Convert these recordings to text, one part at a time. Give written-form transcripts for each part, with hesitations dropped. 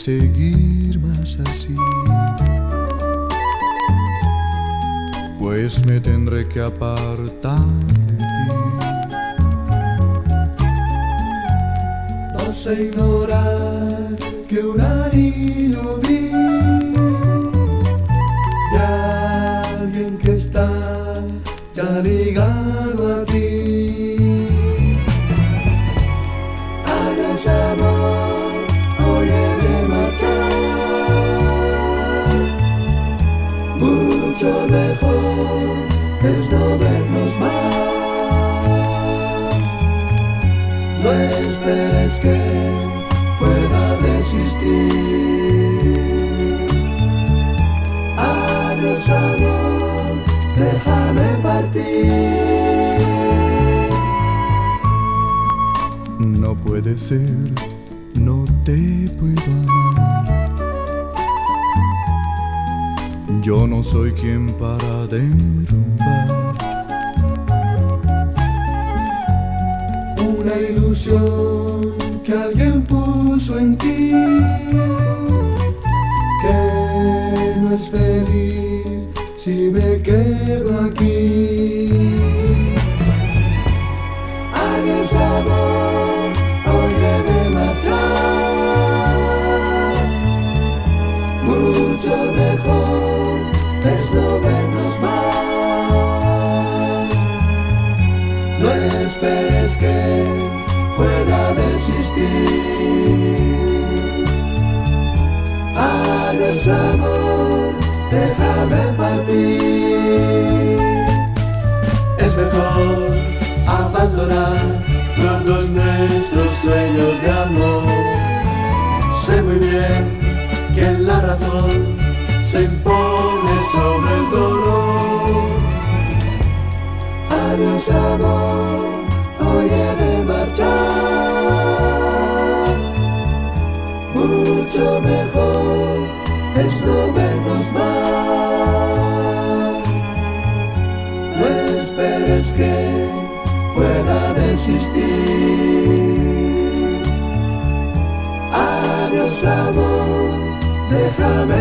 seguir más así, pues me tendré que apartar de ti. No sé ignorar que un anillo vi de alguien que está ya ligado a ti. Adiós amor, hoy he de marchar. Mucho mejor es no vernos más. No esperes que pueda desistir. Adiós amor, déjame partir. No puede ser, no te puedo amar. Yo no soy quien para derrumbar una ilusión que alguien puso en ti, que no es feliz si me quedo aquí. Adiós amor, hoy he de marchar. Mucho mejor es no vernos más. No esperes que pueda desistir. Adiós amor, déjame partir. Es mejor abandonar todos nuestros sueños de amor. Sé muy bien que la razón se impone sobre el dolor. Adiós amor, hoy he de marchar. Mucho mejor es no vernos más. No esperes que pueda desistir. Adiós amor, déjame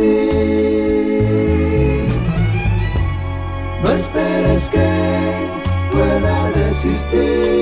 partir. No esperes que pueda desistir.